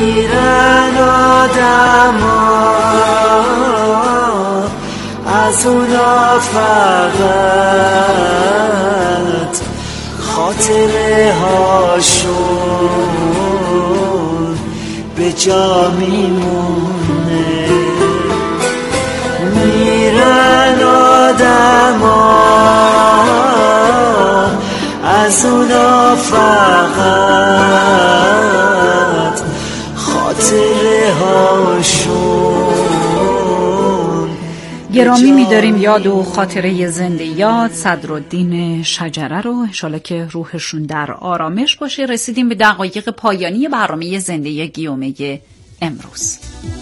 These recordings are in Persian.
میرن آدما از اونا فقط خاطره هاشون به جا میمونه. میرن آدما از اونا فقط خاطره هاشون. گرامی می‌داریم یاد و خاطره زنده یاد صدرالدین شجره رو، انشالله که روحشون در آرامش باشه. رسیدیم به دقایق پایانی برنامه زنده گیومه امروز.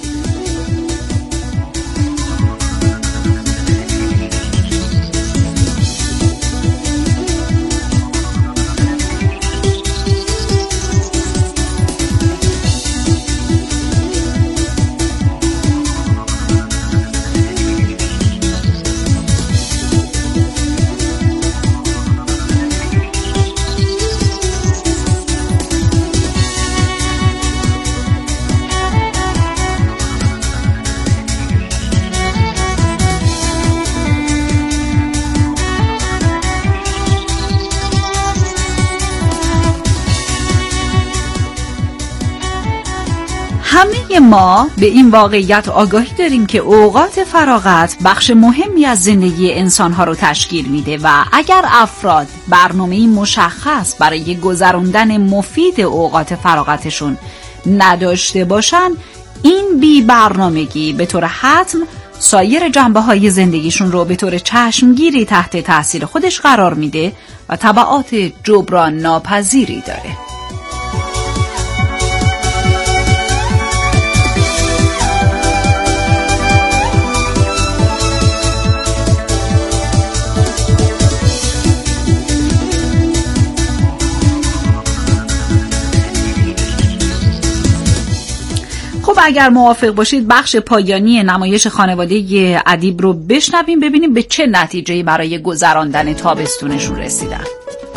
همه ما به این واقعیت آگاهی داریم که اوقات فراغت بخش مهمی از زندگی انسانها رو تشکیل میده و اگر افراد برنامه‌ای مشخص برای گذراندن مفید اوقات فراغتشون نداشته باشن، این بی برنامگی به طور حتم سایر جنبه‌های زندگیشون رو به طور چشمگیری تحت تاثیر خودش قرار میده و تبعات جبران ناپذیری داره. خب اگر موافق باشید بخش پایانی نمایش خانواده ادیب رو بشنویم، ببینیم به چه نتیجه‌ای برای گذراندن تابستونشون رسیدن.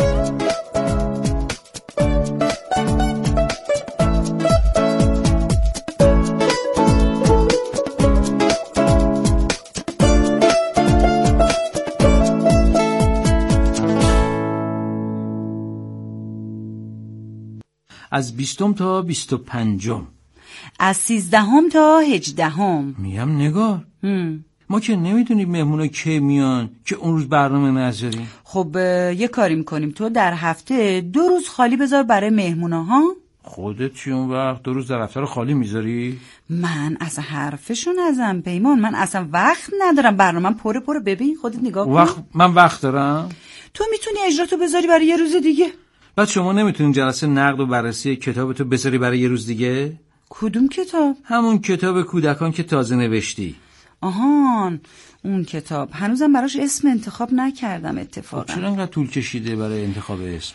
از 20 تا 25 از 13 تا 18 میگم نگار ما که نمیدونیم مهمونا کی میان که اون روز برنامه نذاریم. خب یه کاری میکنیم، تو در هفته 2 روز خالی بذار برای مهمونا ها. خودت چی اون وقت 2 روز در هفته رو خالی میذاری؟ من اصلا حرفشون ازم پیمان، من اصلا وقت ندارم، برنامه‌م پره ببین خودت نگاه کن. من وقت دارم. تو میتونی اجراتو بذاری برای یه روز دیگه. بعد شما نمیتونین جلسه نقد و بررسی کتابتو بذاری برای یه روز دیگه؟ کدوم کتاب؟ همون کتاب کودکان که تازه نوشتی. آهان اون کتاب هنوزم براش اسم انتخاب نکردم اتفاقا. چرا انقدر طول کشیده برای انتخاب اسم؟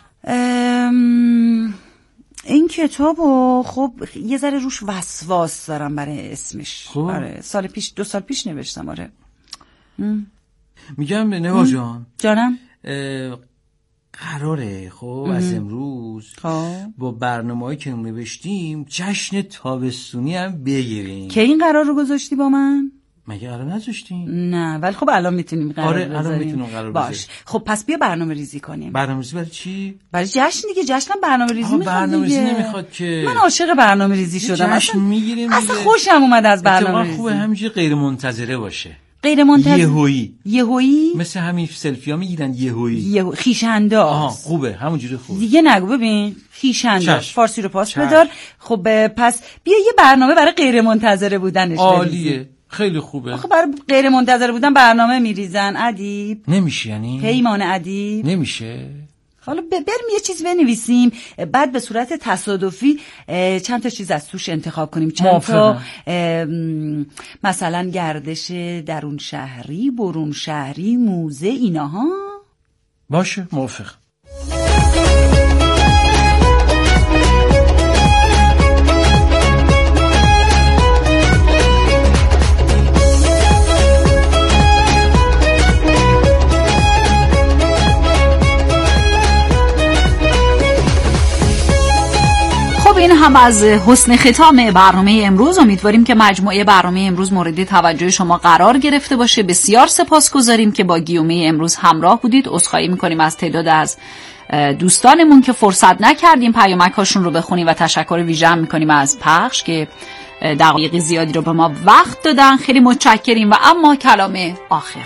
این کتابو خب یه ذره روش وسواس دارم برای اسمش. خب. آره 2 سال پیش نوشتم. آره میگم به نوا جان جانم قراره خب از امروز با برنامه‌ای که نوشتیم جشن تابستونی هم بگیریم. که این قرار رو گذاشتی با من؟ مگه قرار نذاشتیم؟ نه ولی خب الان میتونیم قرار بذاریم. الان میتونیم قرار بذاریم. باش خب پس بیا برنامه ریزی کنیم. برنامه ریزی برای چی؟ برای جشن دیگه. جشنم برنامه ریزی میخواد. برنامه ریزی نمیخواد که. من عاشق برنامه ریزی شدم. جشن میگیریم. اصلا خوشم اومد از برنامه ریزی. خوبه همینجوری غیر منتظره باشه. غیر منتظره. یهویی مثل همین سلفی‌ها میگیرن یهویی. خیش‌انداز. خوبه همونجوری خوبه. دیگه نگو ببین خیش‌انداز فارسی رو پاس بدار. خب پس بیا یه برنامه برای غیر منتظره بودنش. عالیه. خیلی خوبه. خب برای غیر منتظره بودن برنامه میریزن ادیب. نمیشه یعنی؟ پیمان ادیب. نمیشه. حالا بریم یه چیز بنویسیم، بعد به صورت تصادفی چند تا چیز از توش انتخاب کنیم. چند تا مثلا گردش درون شهری، برون شهری، موزه، ایناها. باشه موافق. این هم از حسن ختام برنامه امروز. امیدواریم که مجموعه برنامه امروز مورد توجه شما قرار گرفته باشه. بسیار سپاسگزاریم که با گیومه امروز همراه بودید. عذرخواهی میکنیم از تعداد از دوستانمون که فرصت نکردیم پیامک‌هاشون رو بخونیم و تشکر ویژه هم میکنیم از پخش که دقایق زیادی رو به ما وقت دادن. خیلی متشکریم. و اما کلام آخر.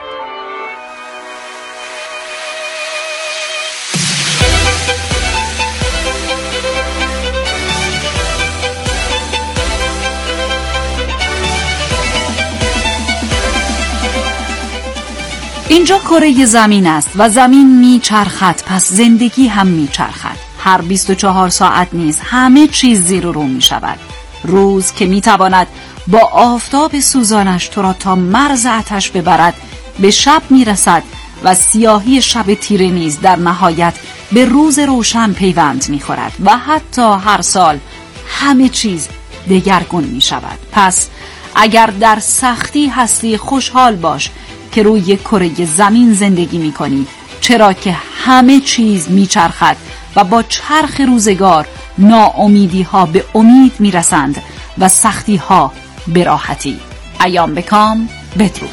اینجا کره زمین است و زمین میچرخد، پس زندگی هم میچرخد. هر 24 ساعت نیز همه چیز زیر و رو میشود. روز که میتواند با آفتاب سوزانش تو را تا مرز آتش ببرد، به شب میرسد و سیاهی شب تیره نیز در نهایت به روز روشن پیوند میخورد و حتی هر سال همه چیز دگرگون میشود. پس اگر در سختی هستی خوشحال باش که روی کره زمین زندگی میکنی، چرا که همه چیز میچرخد و با چرخ روزگار ناامیدی ها به امید میرسند و سختی ها به راحتی. ایام بکام. بدرود.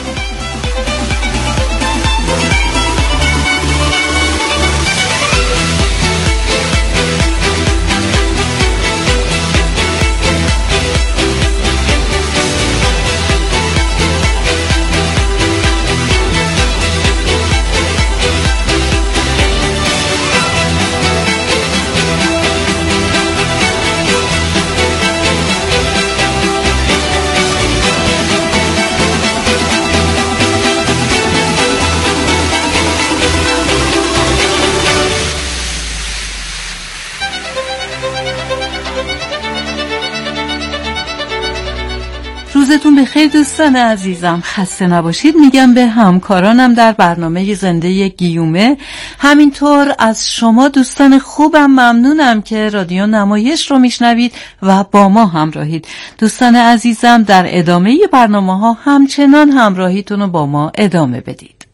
روزتون بخیر دوستان عزیزم، خسته نباشید میگم به همکارانم در برنامه زنده گیومه. همینطور از شما دوستان خوبم ممنونم که رادیو نمایش رو میشنوید و با ما همراهید. دوستان عزیزم در ادامه برنامه ها همچنان همراهیتون رو با ما ادامه بدید.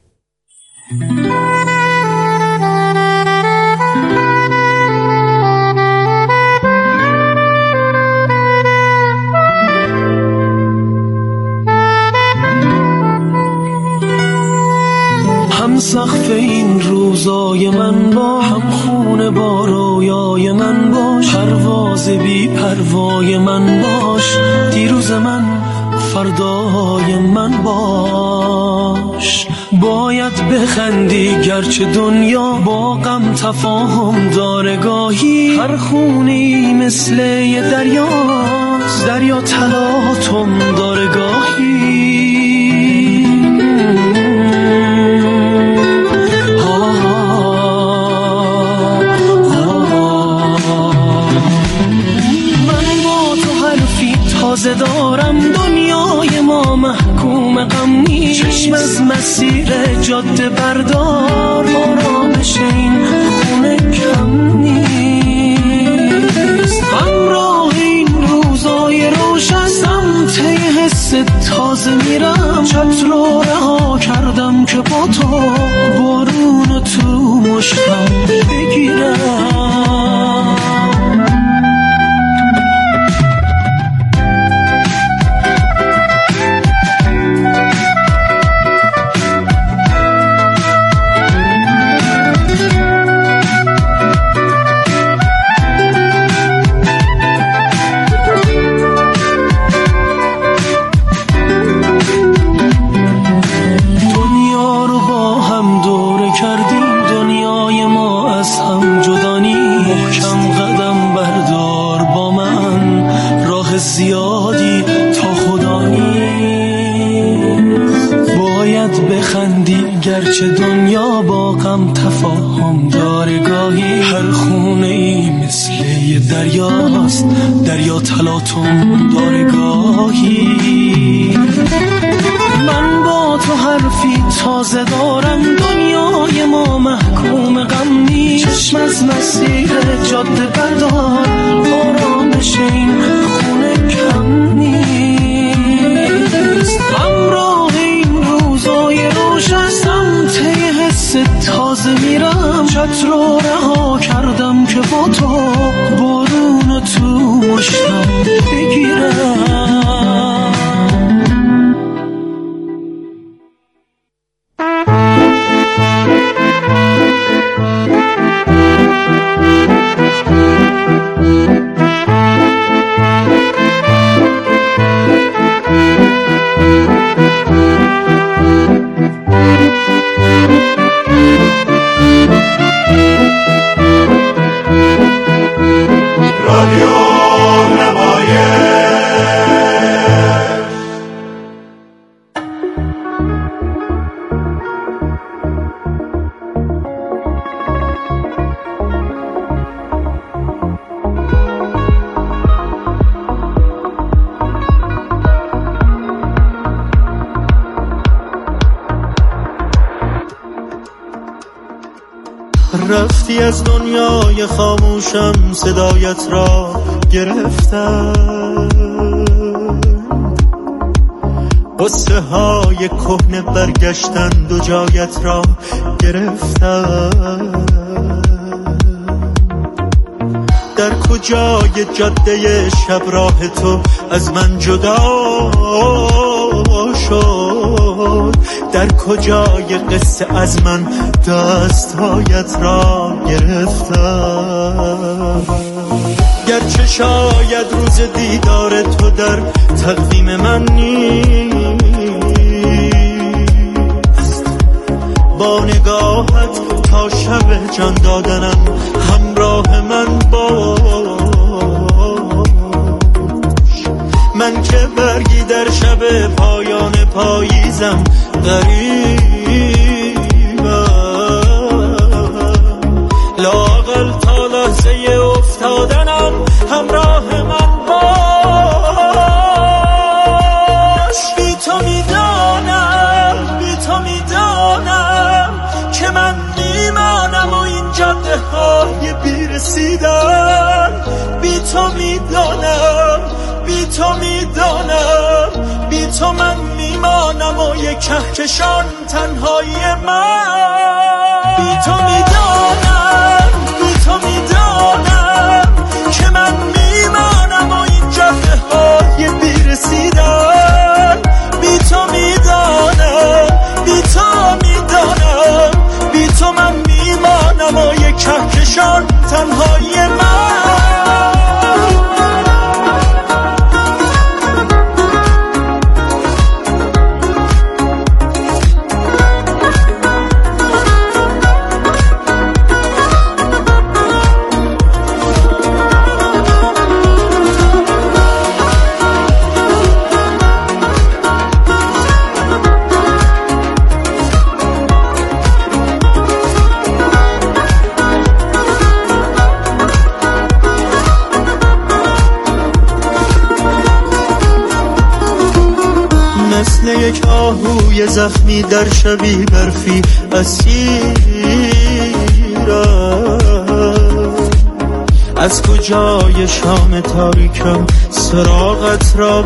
هم سقف این روزای من با، هم خونه با رویای من باش، پرواز بی پروای من باش، دیروز من فردای من باش. باید بخندی گرچه دنیا با غم تفاهم داره گاهی، هر خونی مثل یه دریاست، دریا تلاطم داره گاهی. تازه دارم دنیای ما محکوم غم نیست، چشم از مسیر جاده بردار، آرامش این خونه کم نیست. همراه این روزای روشن سمت حس تازه میرم، چت رو رها کردم که با تو بارون تو مشتم بگیرم. زیادی تا خدا نیست. باید بخندی گرچه دنیا با غم تفاهم داره گاهی، هر خونه ای مثل یه دریاست، دریا تلاطم داره گاهی. من با تو حرفی تازه دارم دنیای ما محکوم غم نیست، چشم از مسیر جاده بردار، آرامش این خونه کم نیست. همراه این روزای روشن سمت حس تازه میرم، چت رو رها کردم که با تو برو بگیرم. رفتی از دنیای خاموشم، صدایت را گرفتم، قصه های کهنه برگشتند و جایت را گرفتم. در کجای جاده شب راه تو از من جدا شد؟ در کجای قصه از من دستهایت را گرفتم؟ گرچه شاید روز دیدار تو در تقویم من نیست، با نگاهت تا شب جان دادنم همراه من باش. من که برگی در شب پایان پاییزم غریبم، لااقل تا لحظه افتادنم همراه من باش. بی تو میدانم که من میمانم و این جاده های بیرسیدن. بی تو من میمانم و یک کهکشان تنهایی من. بی تو میدانم که من میمانم و این جاده های بیرسیدن. بی تو من میمانم و یک کهکشان تنهایی من. مثل یک آهوی زخمی در شبی برفی اسیرم، از کجای شام تاریکم سراغت را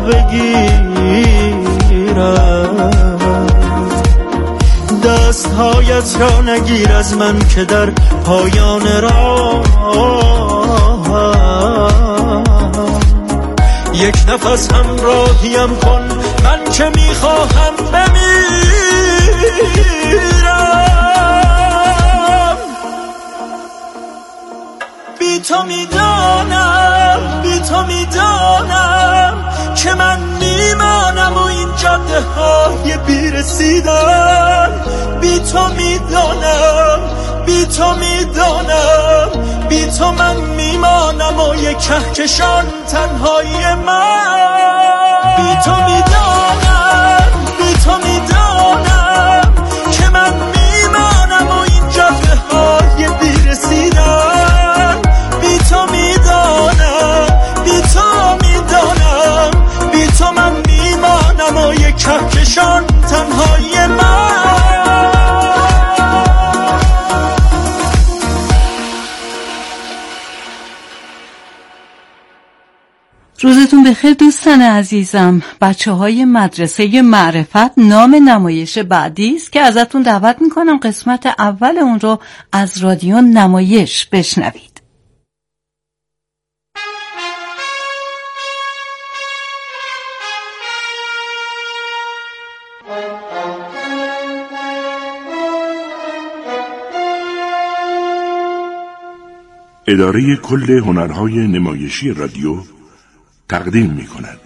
بگیرم. دستهایت را نگیر از من که در پایان راه یک نفس همراهیم کن، من که میخواهم بمیرم. بی تو میدانم که من میمانم و این جاده های بیرسیدن. بی تو من میمانم و یک کهکشان تنهایی من. بی تو میدانم که من میمانم و این جاده های بیرسیدن. بی تو من میمانم و یک کهکشان تنهایی من. روزتون بخیر دوستان عزیزم. بچه‌های مدرسه معرفت نام نمایش بعدی است که ازتون دعوت میکنم قسمت اول اون رو از رادیو نمایش بشنوید. اداره کل هنرهای نمایشی رادیو تقدیم می‌کند.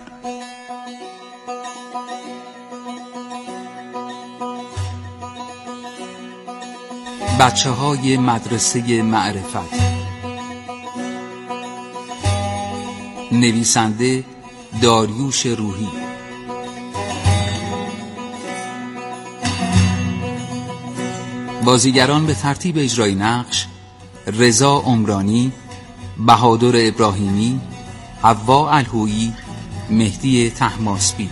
بچه‌های مدرسه معرفت. نویسنده داریوش روحی. بازیگران به ترتیب اجرای نقش: رضا عمرانی، بهادر ابراهیمی، حوا الهویی، مهدی طهماسبی.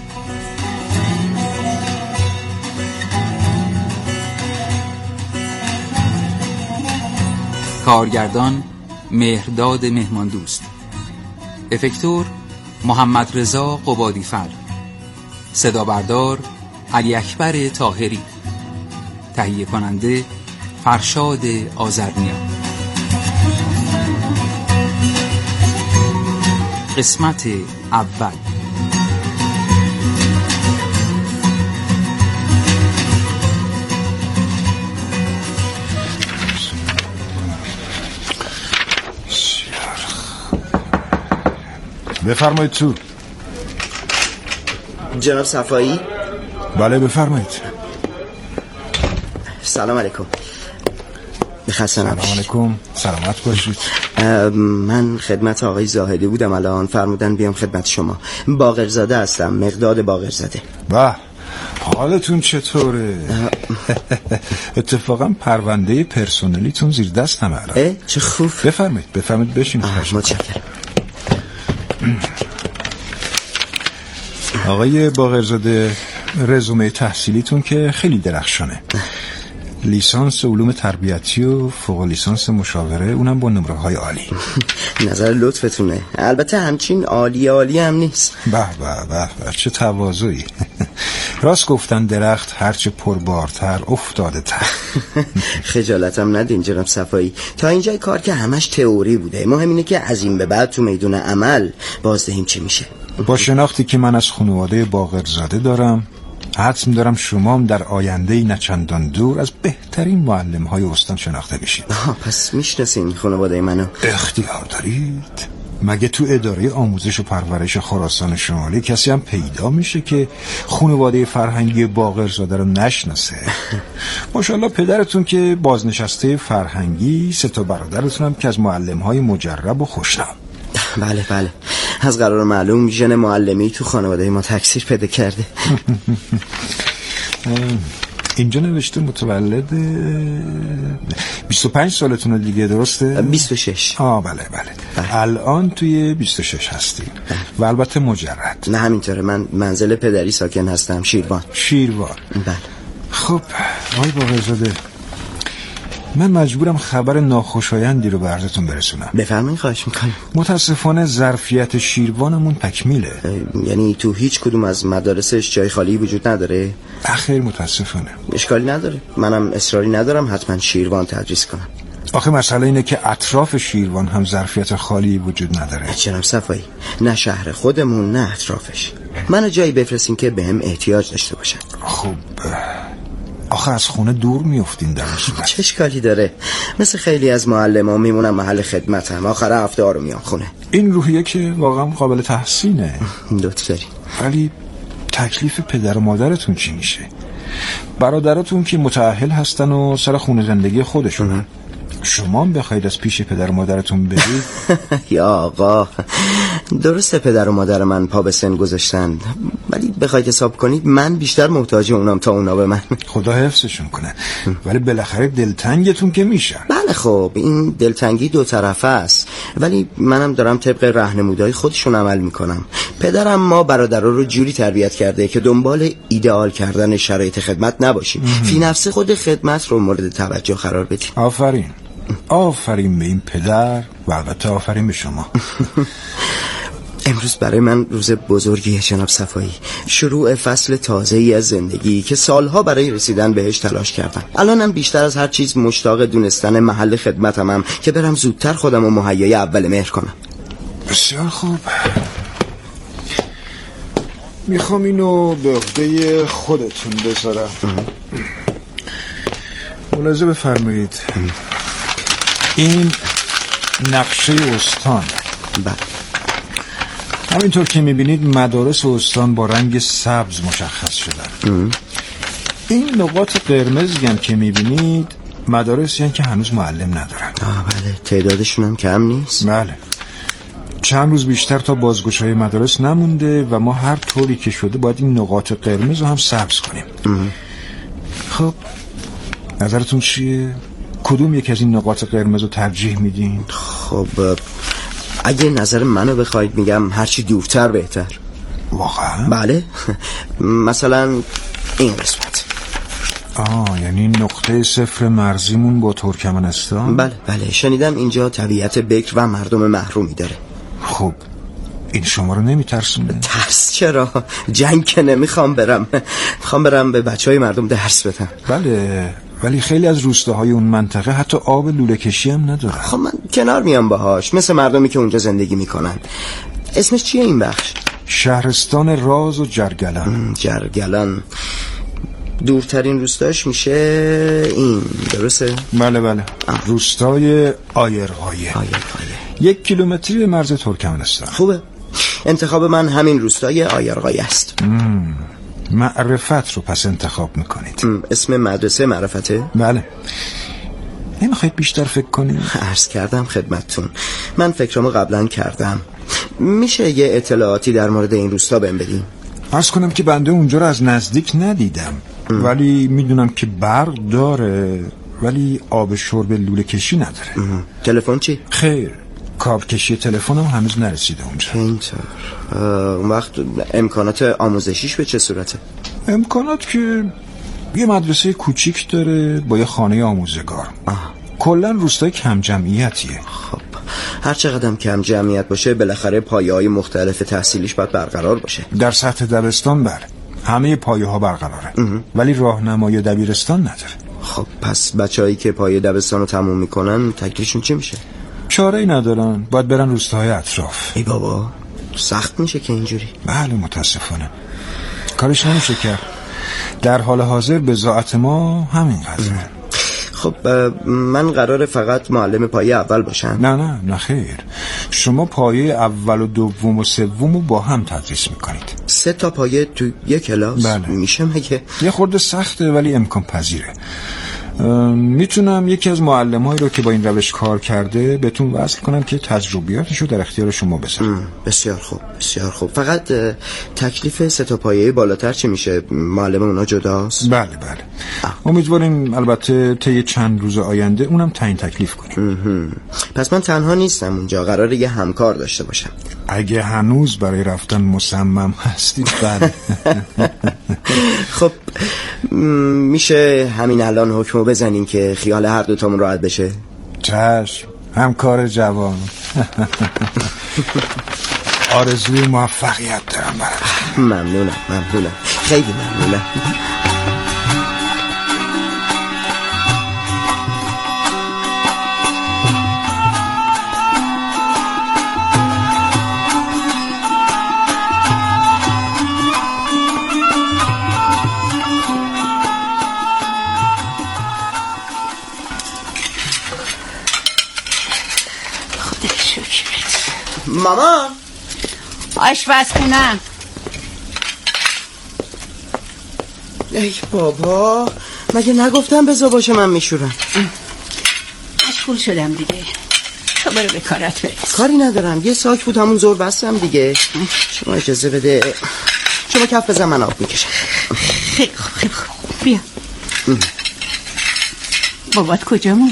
کارگردان مهرداد مهماندوست. افکتور محمد رضا قبادیفر. صدا بردار علی اکبر طاهری. تهیه کننده فرشاد آذرنیا. قسمت اول. بفرمایید تو. جناب صفایی؟ بله بفرمایید. سلام علیکم. سلام علیکم. سلامت باشید. من خدمت آقای زاهدی بودم، الان فرمودن بیام خدمت شما. باقرزاده هستم، مقداد باقرزاده. به حالتون چطوره؟ اتفاقا پرونده پرسنلیتون زیر دستم الان. چه خوب. بفرمایید بشینید. متشکرم. آقای باقرزاده، رزومه تحصیلیتون که خیلی درخشانه. لیسانس علوم تربیتی و فوق لیسانس مشاوره، اونم با نمره‌های عالی. نظر لطفتونه. البته همچین عالی هم نیست. به چه تواضعی. راست گفتن درخت هرچه پربارتر افتاده تر. خجالتم ندین جناب صفایی. تا اینجای کار که همش تئوری بوده، مهم اینه که از این به بعد تو میدون عمل بازدهیم چی میشه. با شناختی که من از خانواده باقرزاده دارم، حتم دارم شما هم در آینده نچندان دور از بهترین معلم‌های استان شناخته بشید. پس میشناسین خانواده منو؟ اختیار دارید. مگه تو اداره آموزش و پرورش خراسان شمالی کسی هم پیدا میشه که خانواده فرهنگی باقرزاده رو نشناسه؟ ماشاءالله پدرتون که بازنشسته فرهنگی، 3 برادرتون هم که از معلم‌های مجرب و خوشنام. بله از قرار معلوم ژن معلمی تو خانواده ما تکثیر پیدا کرده. اینجا نوشته متولد 25 سالتونه دیگه، درسته؟ 26. بله. الان توی 26 هستیم و البته مجرد. نه همینطوره، من منزل پدری ساکن هستم، شیروان. بله. خب آقای باقرزاده، من مجبورم خبر ناخوشایندی رو به عرضتون برسونم. بفرمایید. خواهش میکنم. متاسفانه ظرفیت شیروانمون تکمیله. یعنی تو هیچ کدوم از مدارسش جای خالی وجود نداره؟ خیر متاسفانه. اشکالی نداره، منم اصراری ندارم حتما شیروان تدریس کنم. آخه مسئله اینه که اطراف شیروان هم ظرفیت خالی وجود نداره. جناب صفایی، نه شهر خودمون نه اطرافش. منو جایی بفرستین که بهم احتیاج داشته باشن. خب آخه از خونه دور میافتین در صورت. چه اشکالی داره؟ مثل خیلی از معلمان میمونم محل خدمتم، آخر هفته ها رو میام خونه. این روحیه که واقعا قابل تحسینه. لطف داری. ولی تکلیف پدر و مادرتون چی میشه؟ برادراتون که متأهل هستن و سر خونه زندگی خودشونن، شما هم بخواید از پیش پدر و مادرتون برید؟ یا آقا، درسته پدر و مادر من پا به سن گذاشتن، ولی بخواید حساب کنید من بیشتر محتاج اونام تا اونا به من. خدا حفظشون کنه. ولی بالاخره دلتنگتون که میشن. بله خب این دلتنگی 2 طرفه است، ولی منم دارم طبق راهنمودهای خودشون عمل میکنم. پدرم ما برادرها رو جوری تربیت کرده که دنبال ایدئال کردن شرایط خدمت نباشیم، فی نفس خود خدمت رو مورد توجه قرار بدیم. آفرین به این پدر و البته آفرین به شما. امروز برای من روز بزرگیه جناب صفایی، شروع فصل تازه‌ای از زندگی که سالها برای رسیدن بهش تلاش کردم. الانم بیشتر از هر چیز مشتاق دونستن محل خدمتمم که برم زودتر خودم رو مهیای اول مهر کنم. بسیار خوب، میخوام اینو به عهده خودتون بذارم. ملاحظه بفرمایید، این نقشه استان. بله. همینطور که میبینید مدارس استان با رنگ سبز مشخص شدن. این نقاط قرمزی هم که میبینید مدارسی هم که هنوز معلم ندارن. بله، تعدادشون هم کم نیست. بله، چند روز بیشتر تا بازگشایی مدارس نمونده و ما هر طوری که شده باید این نقاط قرمز رو هم سبز کنیم. خب نظرتون چیه؟ کدوم یک از این نقاط قرمز رو ترجیح میدین؟ خب اگه نظر منو بخواید میگم هرچی دورتر بهتر. واقعا؟ بله. مثلا این قسمت. یعنی نقطه صفر مرزیمون با ترکمنستان؟ بله بله، شنیدم اینجا طبیعت بکر و مردم محرومی داره. خب این شما رو نمیترسونه؟ ترس چرا؟ جنگ که نمیخوام برم. میخوام برم به بچهای مردم درس بدم. بله، ولی خیلی از روستاهای اون منطقه حتی آب لوله کشی هم ندارن. خب من کنار میام باهاش، مثل مردمی که اونجا زندگی میکنن. اسمش چیه این بخش؟ شهرستان راز و جرگلان. جرگلان دورترین روستاش میشه این، درسته؟ بله بله. روستای آیرغایه. 1 کیلومتری به مرز ترکمنستان. خوبه، انتخاب من همین روستای آیرغایه است. معرفت رو پس انتخاب میکنید. اسم مدرسه معرفته؟ بله. نمیخواید بیشتر فکر کنید؟ عرض کردم خدمتتون، من فکرامو قبلا کردم. میشه یه اطلاعاتی در مورد این روستا بهم بدین؟ عرض کنم که بنده اونجا رو از نزدیک ندیدم، ولی میدونم که برق داره ولی آب شرب لوله کشی نداره. تلفن چی؟ خیر، کابل کشی تلفن هم هنوز نرسیده اونجا. اینطور. اون وقت امکانات آموزشیش به چه صورته؟ امکانات که یه مدرسه کوچیک داره با یه خانه آموزگار. کلا روستای کم جمعیتیه. خب هر چقدر کم جمعیت باشه بالاخره پایه‌های مختلف تحصیلیش باید برقرار باشه. در سطح دبستان بله، همه پایه‌ها برقراره، ولی راهنمای دبیرستان نداره. خب پس بچه‌هایی که پایه دبستان رو تموم میکنن تکلیفشون چی میشه؟ چاره‌ای ندارن، باید برن روستاهای اطراف. ای بابا، سخت میشه که اینجوری. بله متاسفانه کارش نمیشه کرد. در حال حاضر بضاعت ما همین قدره. خب من قراره فقط معلم پایه اول باشم؟ نه خیر، شما پایه اول و دوم و سوم رو با هم تدریس میکنید. 3 تا پایه تو یک کلاس؟ بله. میشه مگه؟ یه خورده سخته ولی امکان پذیره. میتونم یکی از معلمایی رو که با این روش کار کرده بهتون وصل کنم که تجربیاتش رو در اختیار شما بذارم. بسیار خوب بسیار خوب. فقط تکلیف 3 تا پایه بالاتر چی میشه؟ معلم اونا جداست؟ بله امیدواریم البته طی چند روز آینده اونم تعیین تکلیف کنیم. پس من تنها نیستم اونجا، قراره یه همکار داشته باشم. اگه هنوز برای رفتن مصمم هستید بله. خب میشه همین الان حکمو بزنیم که خیال هر دوتامون راحت بشه؟ چشم، همکار جوان. آرزوی موفقیت دارم برات. ممنونم خیلی ممنونم. مامان، آشپزخونه‌ام. ای بابا، مگه نگفتم بذار باشه من میشورم؟ مشغول شدم دیگه. تو برو به کارت برس. کاری ندارم، یه ساک بود همون زور بستم دیگه. شما اجازه بده، شما کف بزن من آب میکشم. خیلی خوب بیا. بابات کجا مون؟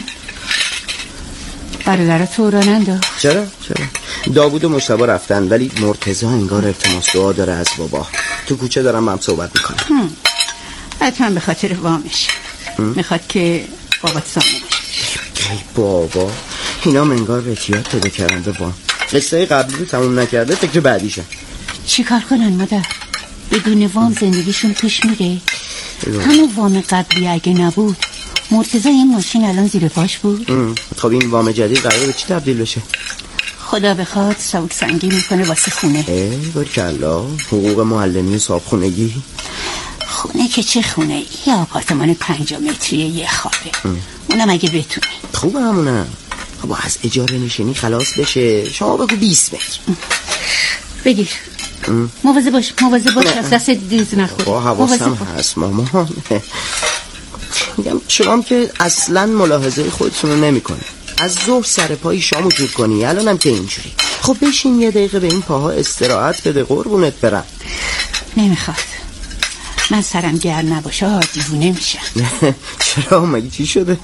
برادر تو را ننداخت؟ چرا؟ داوود و مجتبی رفتن، ولی مرتضی انگار التماس دعا داره از بابا. تو کوچه دارم با هم صحبت میکنم. حتما به خاطر وامش میخواد که بابات سامونه. ای بابا، اینا منگار رتیات پیدا کردن به وام. قصه قبلی رو تموم نکرده، فکر بعدیشه. چی کار کنن مادر؟ بدون وام زندگیشون پیش میره؟ همون وام قبلی اگه نبود مرتضی این ماشین الان زیر پاش بود. خب این وام جدید قراره به چی تبدیل بشه؟ خدا بخواد سبک سنگی میکنه واسه خونه. باریکلا، حقوق معلمی صابخونگی. خونه که چه خونه، یه آپارتمان 5 متری یه خوابه. اونم اگه بتونی. خوبه همونه. با از اجاره نشینی خلاص بشه. شما بگو 20 متر بگیر. مواظب باش از دست دیز نخور. با حواسم هست مامان. میگم شما که اصلا ملاحظه خودتون رو نمی کنی. از ظهر سر پایی شامو جور کنی، الانم که اینجوری. خب بشین یه دقیقه به این پاها استراحت بده قربونت برم. نمیخواد، من سرم گرم نباشه دیوونه میشم. چرا؟ مگه چی شده؟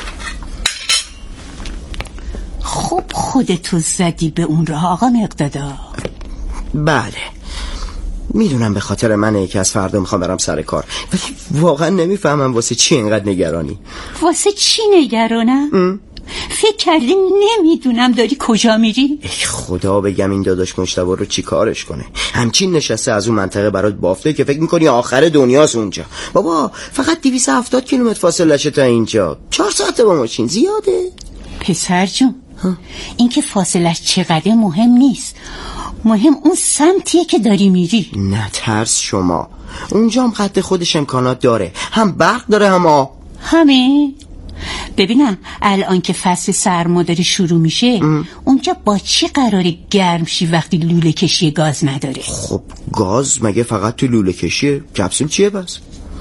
خب خودتو زدی به اون راه آقا مقدادا. بله میدونم به خاطر منه که از فردا میخوام برم سر کار، ولی واقعا نمیفهمم واسه چی اینقدر نگرانی. واسه چی نگرانم؟ فکر کردی نمیدونم داری کجا میری؟ ای خدا بگم این داداش مجتبی رو چی کارش کنه. همچین نشسته از اون منطقه برات بافته که فکر میکنی آخر دنیاست اونجا. بابا فقط 270 کیلومتر فاصله شه تا اینجا. 4 ساعته با ماشین زیاده. پسر جون این که فاصلش چقدر مهم نیست، مهم اون سمتیه که داری میری. نه ترس شما، اونجا هم قد خودش امکانات داره، هم برق داره هم آب. همین ببینم الان که فصل سرما داره شروع میشه اونجا با چی قراره گرم شی وقتی لوله کشی گاز نداره؟ خب گاز مگه فقط تو لوله کشیه؟ کپسول چیه بس؟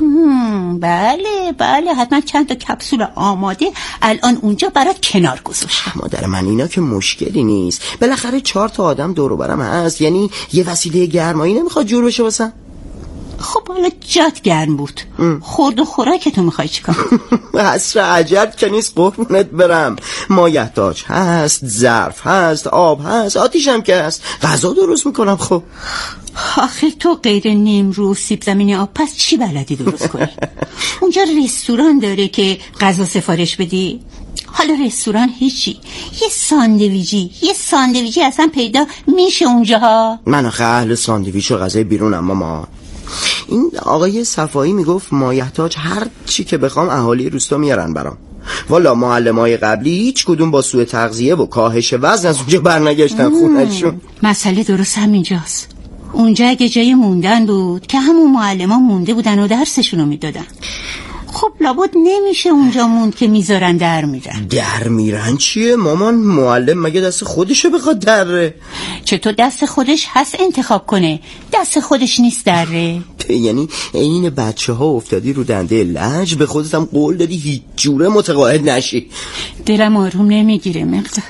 بله حتما چند تا کپسول آماده الان اونجا برات کنار گذاشتم. مادر من اینا که مشکلی نیست، بالاخره 4 تا آدم دور و برم هست، یعنی یه وسیله گرمایی نمیخواد جور بشه واسم. خب حالا جات گرم بود، خورد و خوراکتو میخوای چیکار؟ عصر عجب که نیست قربونت برم. مایحتاج هست، ظرف هست، آب هست، آتیش هم که هست، غذا درست میکنم. خب آخه تو غیر نیمرو سیب زمینی آب پس چی بلدی درست کنی؟ اونجا رستوران داره که غذا سفارش بدی؟ حالا رستوران هیچی، یه ساندویجی اصلا پیدا میشه اونجاها؟ من آخه اهل ساندویچ و غذای بیرونم مامان. این آقای صفایی میگفت مایحتاج هر چی که بخوام اهالی روستا میارن برام. والا معلمای قبلی هیچ کدوم با سوء تغذیه و کاهش وزن از اونجا برنگشتن خونه‌شون. مسئله درست همینجاست. اونجا اگه جای موندن بود که همون معلمان مونده بودن و درسشونو میدادن. خب لابد نمیشه اونجا موند که میذارن در میرن چیه مامان؟ معلم مگه دست خودشو بخواد دره؟ چطور دست خودش هست انتخاب کنه؟ دست خودش نیست دره. یعنی این بچه ها افتادی رو دنده لج، به خودت هم قول دادی هیچ جوره متقاعد نشی. دلم آروم نمیگیره مقداد.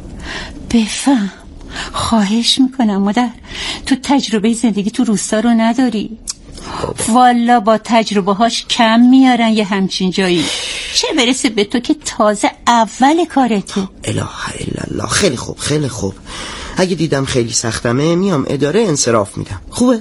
بفهم، خواهش میکنم مادر، تو تجربه زندگی تو روستا رو نداری؟ والا با تجربه هاش کم میارن یه همچین جایی، چه برسه به تو که تازه اول کارته. اله الا الله. خیلی خوب اگه دیدم خیلی سختمه میام اداره انصراف میدم. خوبه؟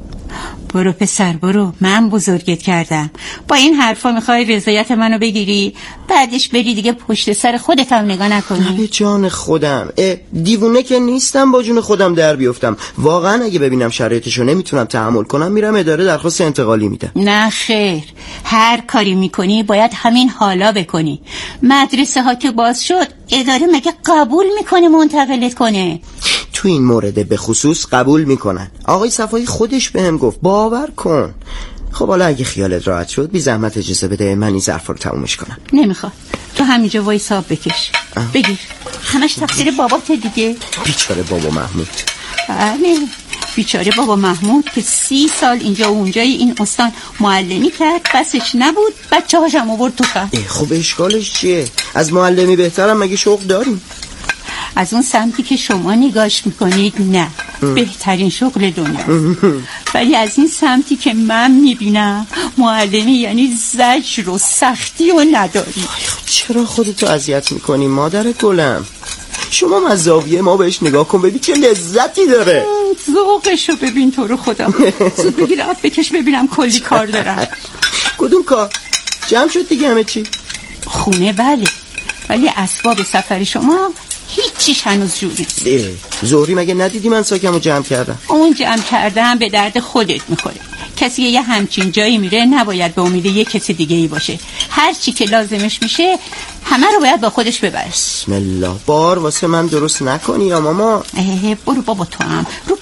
برو پسر برو، من بزرگت کردم. با این حرفا میخوای رضایت منو بگیری بعدش بری دیگه پشت سر خودت هم نگاه نکنی؟ به جان خودم دیوونه که نیستم با جون خودم در بیفتم. واقعا اگه ببینم شرایطشو نمیتونم تحمل کنم میرم اداره درخواست انتقالی میدم. نه خیر، هر کاری میکنی باید همین حالا بکنی. مدرسه ها که باز شد اداره مگه قبول میکنه منتقلت کنه؟ تو این مورد به خصوص قبول میکنن. آقای صفایی خودش بهم گفت، باور کن. خب حالا اگه خیالت راحت شد بی زحمت اجازه بده من این ظرفا رو تمومش کنم. نمیخواد، تو همینجا وایسا بکش. بگیر، همش تقصیر بابات دیگه. بیچاره بابا محمود. بله بیچاره بابا محمود که 30 سال اینجا و اونجای این استان معلمی کرد، بسش نبود بچه هاشم آورد تو خط. خب اشکالش چیه؟ از معلمی بهترم مگه شوق داریم؟ از اون سمتی که شما نگاش میکنید نه، بهترین شغل دنیا. ولی از این سمتی که من میبینم معلمی یعنی زجر و سختی و نداری. چرا خودتو اذیت میکنی مادر گلم؟ شما از زاویه ما بهش نگاه کن ببین چه لذتی داره. ذوقشو ببین تو رو خدا. زود بگیر آب بکش ببینم کلی کار دارم. کدوم کار؟ جمع شد دیگه همه چی؟ خونه بله، ولی اسباب سفر شما هیچیش هنوز جور نیست. زهری مگه ندیدی من ساکمو جمع کردم؟ اون جمع کردم به درد خودت میخوره. کسی یه همچین جایی میره نباید به امید یه کسی دیگه ای باشه. هر چی که لازمش میشه همه رو باید با خودش ببره. بسم الله. بار واسه من درست نکنی یا ماما. برو بابا تو هم رو